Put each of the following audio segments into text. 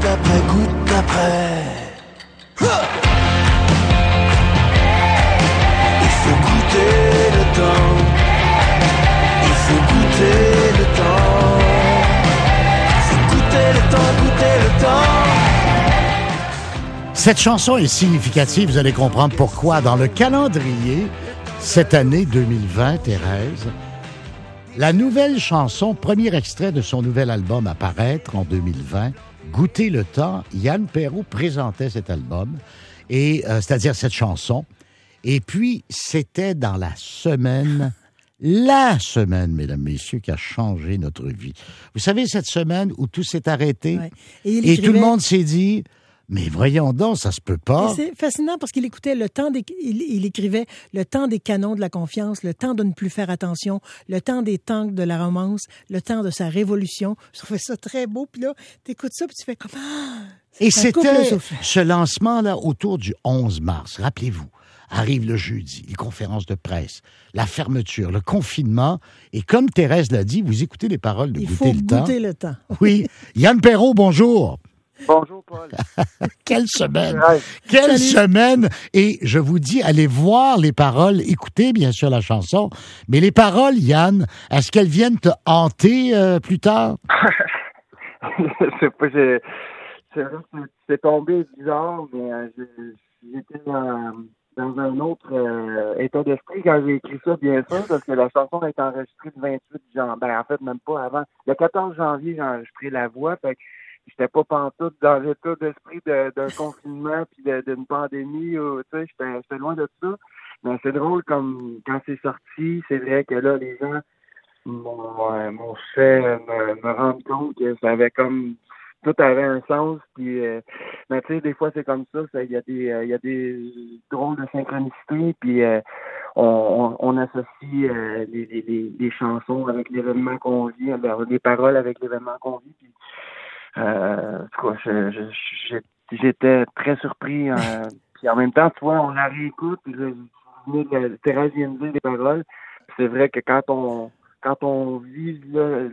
après goutte d'après. Il faut goûter le temps. Il faut goûter le temps. Il faut goûter le temps, goûter le temps. Cette chanson est significative, vous allez comprendre pourquoi. Dans le calendrier, cette année 2020, Thérèse, la nouvelle chanson, premier extrait de son nouvel album à paraître en 2020, Goûter le temps, Yann Perrault présentait cet album, et c'est-à-dire cette chanson. Et puis, c'était dans la semaine, mesdames, messieurs, qui a changé notre vie. Vous savez, cette semaine où tout s'est arrêté, Ouais. et tout le monde s'est dit... Mais voyons donc, ça se peut pas. Et c'est fascinant parce qu'il écoutait il écrivait le temps des canons de la confiance, le temps de ne plus faire attention, le temps des tanks de la romance, le temps de sa révolution. Je trouvais ça très beau. Puis là, t'écoutes ça puis tu fais comme... Et ça coupe le c'était souffle. ce lancement-là autour du 11 mars. Rappelez-vous, arrive le jeudi, les conférences de presse, la fermeture, le confinement. Et comme Thérèse l'a dit, vous écoutez les paroles de Il Goûter faut le temps. goûter le temps. Oui. Yann Perrault, bonjour. Bonjour, Paul. Quelle semaine! Ouais. Quelle Salut. semaine! Et je vous dis, allez voir les paroles, écoutez bien sûr la chanson, mais les paroles, Yann, est-ce qu'elles viennent te hanter plus tard? Je sais pas, c'est vrai que c'est tombé bizarre, mais j'étais dans un autre état d'esprit quand j'ai écrit ça, bien sûr, parce que la chanson a été enregistrée le 28 janvier. Ben, en fait, même pas avant. Le 14 janvier, j'ai enregistré la voix, fait que j'étais pas pantoute dans l'état d'esprit d'un confinement puis d'une pandémie, tu sais, j'étais loin de ça. Mais c'est drôle, comme quand c'est sorti, c'est vrai que là, les gens m'ont fait me rendre compte que ça avait comme tout avait un sens, puis mais tu sais, des fois c'est comme ça, il y a des drôles de synchronicité, puis on associe les chansons avec l'événement qu'on vit, les paroles avec l'événement qu'on vit, puis en tout cas, j'étais très surpris, puis en même temps, tu vois, on la réécoute, puis là, Thérèse vient de dire les paroles, puis c'est vrai que quand on vit là,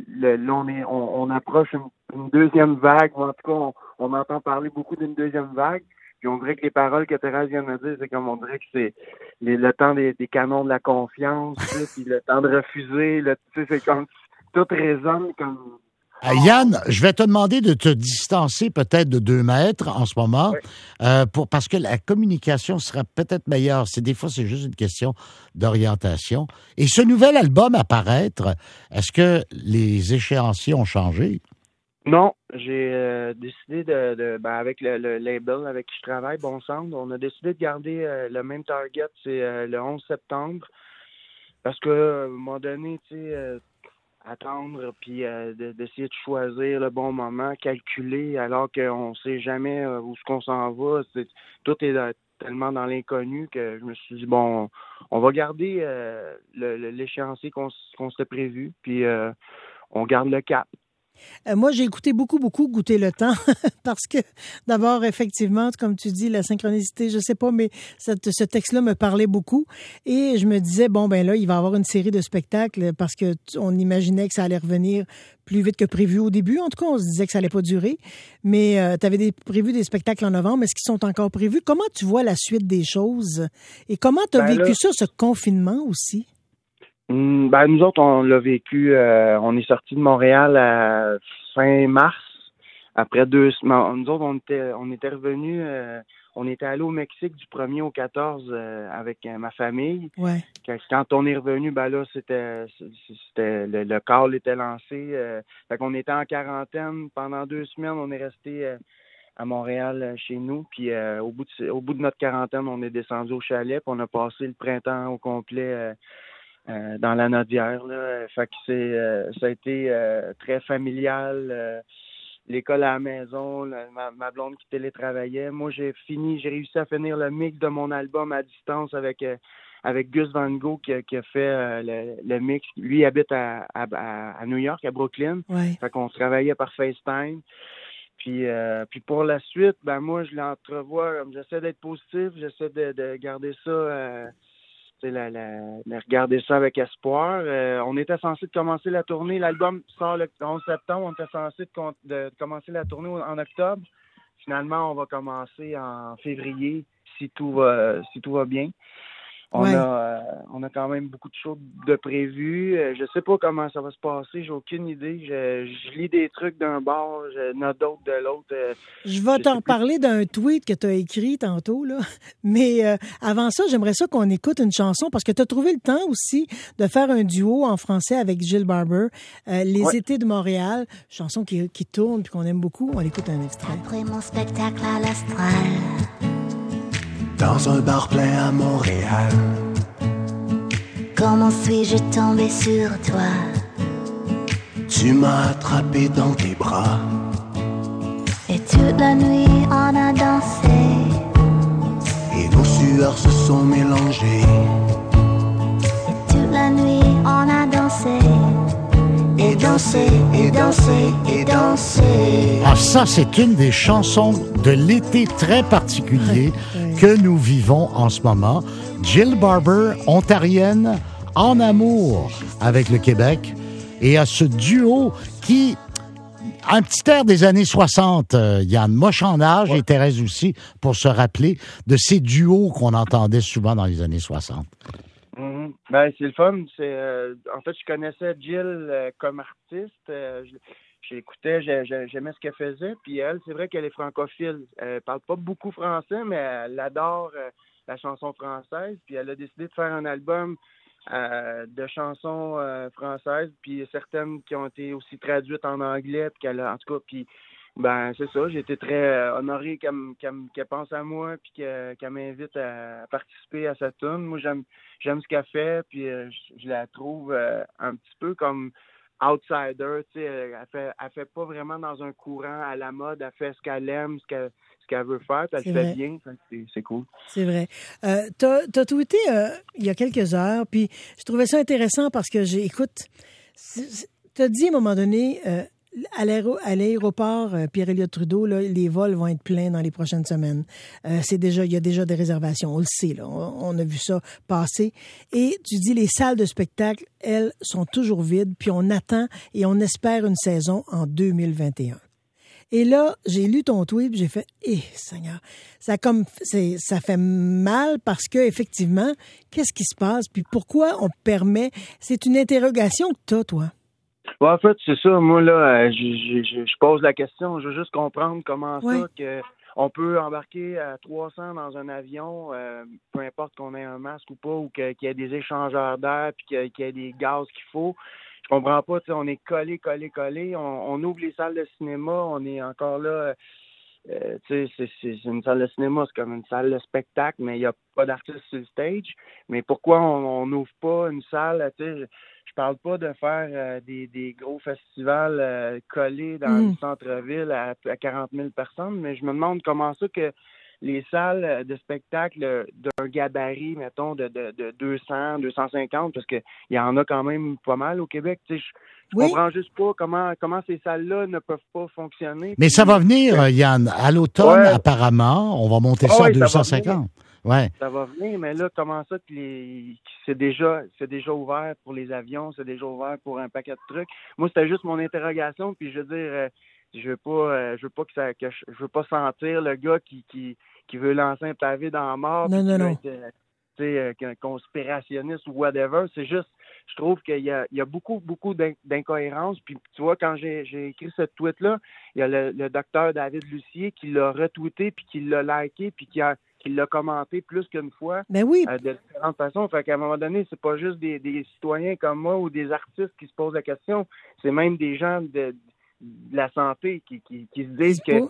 on approche une deuxième vague, ou en tout cas on entend parler beaucoup d'une deuxième vague, puis on dirait que les paroles que Thérèse vient de dire, c'est comme on dirait que c'est le temps des canons de la confiance, tu sais, puis le temps de refuser, tu sais, c'est comme tout résonne comme... Yann, je vais te demander de te distancer peut-être de 2 mètres en ce moment, Oui. parce que la communication sera peut-être meilleure. Des fois, c'est juste une question d'orientation. Et ce nouvel album à paraître, est-ce que les échéanciers ont changé? Non, j'ai décidé avec le label avec qui je travaille, Bon Sound, on a décidé de garder le même target, c'est le 11 septembre, parce que à un moment donné, tu sais, attendre puis d'essayer de choisir le bon moment, calculer alors qu'on sait jamais où ce qu'on s'en va, tout est tellement dans l'inconnu que je me suis dit bon, on va garder l'échéancier qu'on s'était prévu, puis on garde le cap. Moi, j'ai écouté beaucoup Goûter le temps parce que, d'abord, effectivement, comme tu dis, la synchronicité, je sais pas, mais ce texte-là me parlait beaucoup et je me disais, bon, ben là, il va y avoir une série de spectacles parce que on imaginait que ça allait revenir plus vite que prévu au début. En tout cas, on se disait que ça allait pas durer, mais tu avais prévu des spectacles en novembre. Est-ce qu'ils sont encore prévus? Comment tu vois la suite des choses et comment tu as vécu ça, ce confinement aussi? Nous autres, on l'a vécu, on est sortis de Montréal à fin mars, après 2 semaines. Nous autres, on était revenus, on était allés au Mexique du 1er au 14 avec ma famille. Ouais. Quand on est revenu, là, c'était le call était lancé. Fait qu'on était en quarantaine pendant 2 semaines, on est resté à Montréal chez nous. Puis au bout de notre quarantaine, on est descendu au chalet, puis on a passé le printemps au complet. Dans la Nodière, là. Fait que ça a été très familial. L'école à la maison, ma blonde qui télétravaillait. Moi, j'ai réussi à finir le mix de mon album à distance avec Gus Van Gogh qui a fait le mix. Lui, il habite à New York, à Brooklyn. Ouais. Fait qu'on se travaillait par FaceTime. Puis pour la suite, moi, je l'entrevois, j'essaie d'être positif, j'essaie de garder ça regarder ça avec espoir. On était censé de commencer la tournée. L'album sort le 11 septembre. On était censé de commencer la tournée en octobre. Finalement, on va commencer en février si tout va bien. On a quand même beaucoup de choses de prévues. Je sais pas comment ça va se passer. J'ai aucune idée. Je lis des trucs d'un bord, je note d'autres de l'autre. Je vais t'en reparler d'un tweet que tu as écrit tantôt, là. Mais avant ça, j'aimerais ça qu'on écoute une chanson parce que tu as trouvé le temps aussi de faire un duo en français avec Jill Barber, Les Étés de Montréal, chanson qui tourne puis qu'on aime beaucoup. On écoute un extrait. Après mon spectacle à l'Astral, Dans un bar plein à Montréal, comment suis-je tombé sur toi? tu m'as attrapé dans tes bras. Et toute la nuit on a dansé. Et nos sueurs se sont mélangées. Et toute la nuit on a dansé. Et dansé, et dansé, et dansé. Ah, ça, c'est une des chansons de l'été très particulier que nous vivons en ce moment. Jill Barber, ontarienne, en amour avec le Québec, et à ce duo qui... Un petit air des années 60, Yann. Moi, je suis en âge, et Thérèse aussi, pour se rappeler de ces duos qu'on entendait souvent dans les années 60. Mm-hmm. Ben, c'est le fun. En fait, je connaissais Jill comme artiste. J'écoutais, j'aimais ce qu'elle faisait. Puis elle, c'est vrai qu'elle est francophile. Elle parle pas beaucoup français, mais elle adore la chanson française. Puis elle a décidé de faire un album de chansons françaises, puis certaines qui ont été aussi traduites en anglais, puis en tout cas, puis ben c'est ça, j'ai été très honoré qu'elle pense à moi, puis qu'elle m'invite à participer à sa tune. Moi, j'aime ce qu'elle fait, puis je la trouve un petit peu comme outsider, tu sais, elle fait pas vraiment dans un courant à la mode, elle fait ce qu'elle aime, ce qu'elle veut faire, puis elle le fait bien, c'est cool. C'est vrai. T'as tweeté il y a quelques heures, puis je trouvais ça intéressant parce que t'as dit à un moment donné, à l'aéroport Pierre-Éliott Trudeau, là, les vols vont être pleins dans les prochaines semaines. Il y a déjà des réservations, on le sait, là, on a vu ça passer. Et tu dis, les salles de spectacle, elles, sont toujours vides, puis on attend et on espère une saison en 2021. Et là, j'ai lu ton tweet, j'ai fait, Seigneur, ça fait mal parce que effectivement, qu'est-ce qui se passe, puis pourquoi on permet? C'est une interrogation que t'as, toi. Ouais, en fait, c'est ça. Moi, là, je pose la question. Je veux juste comprendre comment ça que on peut embarquer à 300 dans un avion, peu importe qu'on ait un masque ou pas, ou qu'il y ait des échangeurs d'air, puis qu'il y ait des gaz qu'il faut. Je comprends pas, tu sais, on est collé. On ouvre les salles de cinéma, on est encore là. Tu sais, c'est une salle de cinéma, c'est comme une salle de spectacle, mais il n'y a pas d'artiste sur le stage. Mais pourquoi on n'ouvre pas une salle, tu sais, je parle pas de faire des gros festivals collés dans le centre-ville à 40 000 personnes, mais je me demande comment ça que les salles de spectacle d'un gabarit, mettons, de 200, 250, parce qu'il y en a quand même pas mal au Québec, tu sais, je comprends juste pas comment ces salles-là ne peuvent pas fonctionner. Mais ça va venir, Yann. À l'automne, apparemment, on va monter ça à 250. Ça va venir, mais là, comment ça que c'est déjà ouvert pour les avions, c'est déjà ouvert pour un paquet de trucs. Moi, c'était juste mon interrogation, puis je veux dire, je veux pas sentir le gars qui veut lancer un pavé dans la mort, non. Un conspirationniste ou whatever. C'est juste, je trouve qu'il y a beaucoup d'incohérences. Puis tu vois, quand j'ai écrit ce tweet-là, il y a le docteur David Lucier qui l'a retweeté, puis qui l'a liké, puis qui l'a commenté plus qu'une fois. Ben oui. De différentes façons. Fait qu'à un moment donné, c'est pas juste des citoyens comme moi ou des artistes qui se posent la question. C'est même des gens de la santé qui se disent qu'il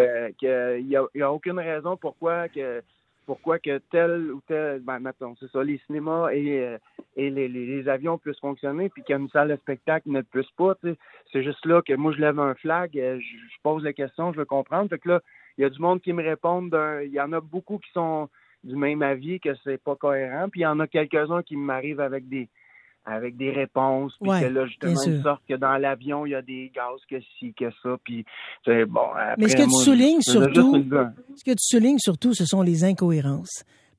y a aucune raison pourquoi que tel ou tel, mettons, c'est ça, les cinémas et les avions puissent fonctionner, puis qu'une salle de spectacle ne puisse pas, tu sais. C'est juste là que moi, je lève un flag, je pose la question, je veux comprendre. Fait que là, il y a du monde qui me répond, il y en a beaucoup qui sont du même avis que c'est pas cohérent, puis il y en a quelques-uns qui m'arrivent avec des réponses, puis que là, justement, une sorte que dans l'avion, il y a des gaz, que ci, que ça, puis c'est bon. Après, mais ce que tu soulignes surtout, ce sont les incohérences.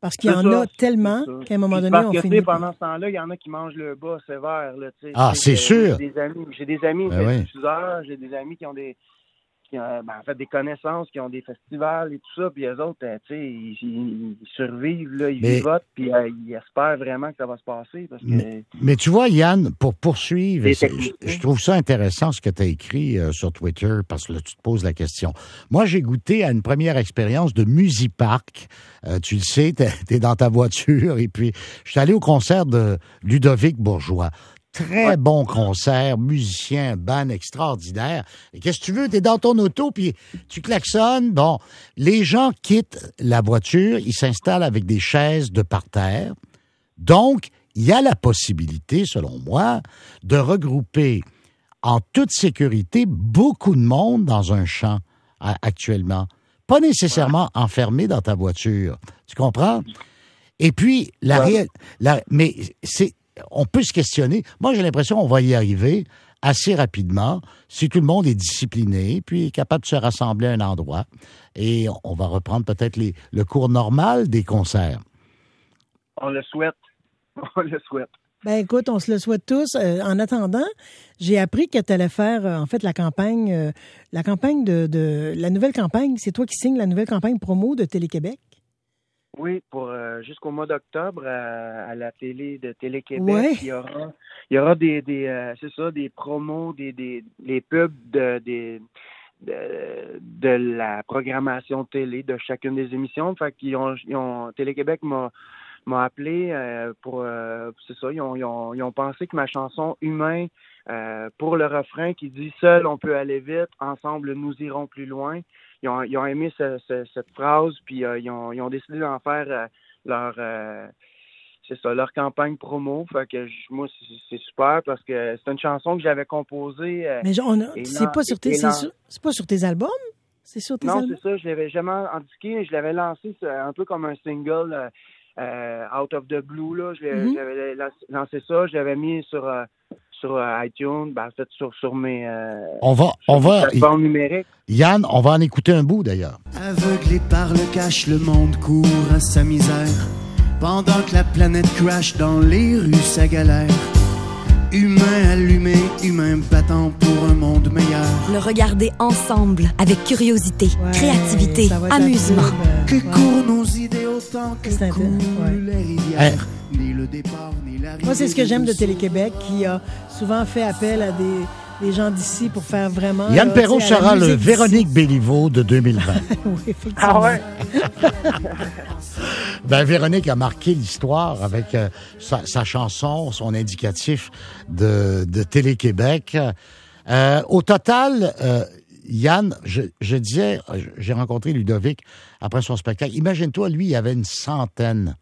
Parce qu'il y C'est en ça, a tellement c'est ça. qu'à un moment Puis donné, parce on que, finit. pendant ce temps-là, il y en a qui mangent le bas sévère, là, tu sais. Ah, c'est sûr. J'ai des amis Ben oui. diffuseurs, j'ai des amis qui ont en fait, des connaissances, qui ont des festivals et tout ça, puis eux autres, tu sais, ils survivent, là, ils Mais- vivotent, puis ils espèrent vraiment que ça va se passer, parce que... Mais tu vois, Yann, pour poursuivre, Des et techniques. je trouve ça intéressant ce que tu as écrit sur Twitter, parce que là, tu te poses la question. Moi, j'ai goûté à une première expérience de Musipark. Tu le sais, t'es dans ta voiture, et puis je suis allé au concert de Ludovic Bourgeois. Très bon concert, musicien, band extraordinaire. Et qu'est-ce que tu veux? T'es dans ton auto, puis tu klaxonnes. Bon, les gens quittent la voiture, ils s'installent avec des chaises de parterre. Donc, il y a la possibilité, selon moi, de regrouper en toute sécurité beaucoup de monde dans un champ actuellement. Pas nécessairement enfermé dans ta voiture. Tu comprends? Et puis, mais on peut se questionner. Moi, j'ai l'impression qu'on va y arriver assez rapidement si tout le monde est discipliné, puis est capable de se rassembler à un endroit. Et on va reprendre peut-être le cours normal des concerts. On le souhaite. On le souhaite. Ben écoute, on se le souhaite tous. En attendant, j'ai appris que tu allais faire en fait la campagne de la nouvelle campagne. C'est toi qui signes la nouvelle campagne promo de Télé-Québec? Oui, pour jusqu'au mois d'octobre à la télé de Télé-Québec, Ouais. il y aura des promos, des pubs de la programmation télé de chacune des émissions. Fait qu'ils ont Télé-Québec m'a appelé pour c'est ça, ils ont pensé que ma chanson Humain pour le refrain qui dit seul on peut aller vite, ensemble nous irons plus loin. Ils ont aimé cette phrase, puis ils ont décidé d'en faire leur campagne promo. Fait que moi, c'est super parce que c'est une chanson que j'avais composée. Mais c'est pas sur tes albums? C'est sur tes Non, albums? c'est ça. Je l'avais jamais indiqué. Je l'avais lancé un peu comme un single out of the blue. Là. J'avais lancé ça. Je l'avais mis sur iTunes, en fait, sur mes plateformes numériques. Yann, on va en écouter un bout, d'ailleurs. Aveuglé par le cash, le monde court à sa misère. Pendant que la planète crash dans les rues, sa galère. Humain allumé, humain battant pour un monde meilleur. Le regarder ensemble avec curiosité, Ouais, créativité, ça va être amusement. la pub, Que courent nos idées autant que C'est coulent ouais. les rivières. Ni le départ, ni l'arrivée. Moi, c'est ce que j'aime de nous Télé-Québec, qui a souvent fait appel à des gens d'ici pour faire vraiment... Yann là, Perrault tu sais, à la sera le musique d'ici. Véronique Béliveau de 2020. Oui, effectivement. Ah ouais? Ben, Véronique a marqué l'histoire avec sa chanson, son indicatif de Télé-Québec. Au total, Yann, je disais, j'ai rencontré Ludovic après son spectacle. Imagine-toi, lui, il y avait une centaine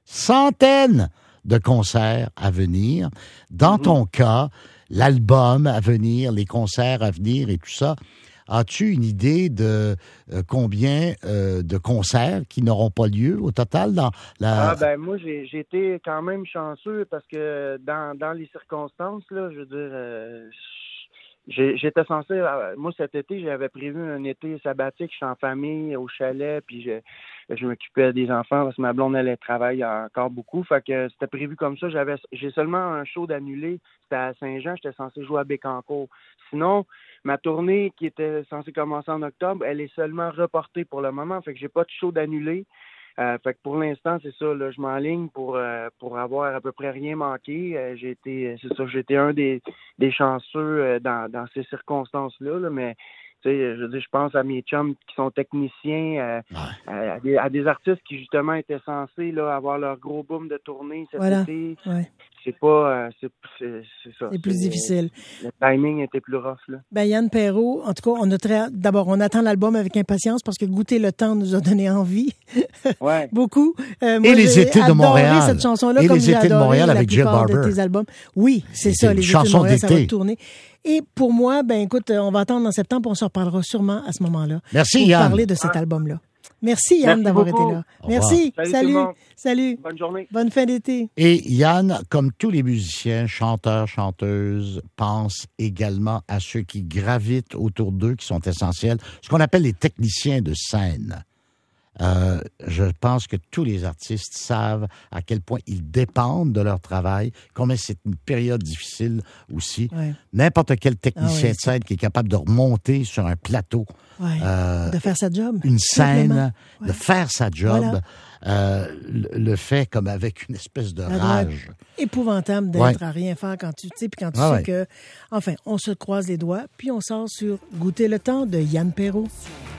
de concerts à venir. Dans ton cas, l'album à venir, les concerts à venir et tout ça. As-tu une idée de combien de concerts qui n'auront pas lieu au total dans la... Moi, j'ai été quand même chanceux parce que dans les circonstances, là, je veux dire, j'étais censé... moi, cet été, j'avais prévu un été sabbatique. Je suis en famille, au chalet, puis je m'occupais des enfants parce que ma blonde, elle travaille encore beaucoup. Fait que c'était prévu comme ça. J'ai seulement un show d'annulé. C'était à Saint-Jean. J'étais censé jouer à Bécancour. Sinon, ma tournée qui était censée commencer en octobre, elle est seulement reportée pour le moment. Fait que j'ai pas de show d'annulé. Fait que pour l'instant, c'est ça. Là, je m'enligne pour avoir à peu près rien manqué. J'ai été un des chanceux dans ces circonstances-là. Là, mais tu sais, je pense à mes chums qui sont techniciens, à des artistes qui justement étaient censés là avoir leur gros boom de tournée cet été. Ouais. C'est pas, c'est ça. C'est plus difficile. Le timing était plus rough, là. Ben, Yann Perrault, en tout cas, d'abord, on attend l'album avec impatience parce que Goûter le temps nous a donné envie. Ouais. Beaucoup. Moi, Et les j'ai étés de adoré Montréal. cette chanson-là, Et comme les j'ai étés de adoré Montréal la avec Jill plupart de Barber. tes albums. Oui, c'est C'était ça, une les étés de chanson Montréal, ça va d'été. tourner. Et pour moi, ben écoute, on va attendre en septembre, on se reparlera sûrement à ce moment-là. Merci, pour Yann. parler de cet album-là. Merci, Yann, Merci d'avoir beaucoup. été là. Au revoir. Merci. Salut tout le monde. Salut. Bonne journée. Bonne fin d'été. Et Yann, comme tous les musiciens, chanteurs, chanteuses, pense également à ceux qui gravitent autour d'eux, qui sont essentiels, ce qu'on appelle les techniciens de scène. Je pense que tous les artistes savent à quel point ils dépendent de leur travail, combien c'est une période difficile aussi. Ouais. N'importe quel technicien de scène qui est capable de remonter sur un plateau, de faire sa job. une scène, Ouais. de faire sa job, Voilà. le fait comme avec une espèce de Ça doit rage. être épouvantable d'être à rien faire quand tu sais, puis quand tu sais que, enfin, on se croise les doigts, puis on sort sur Goûter le temps de Yann Perrault.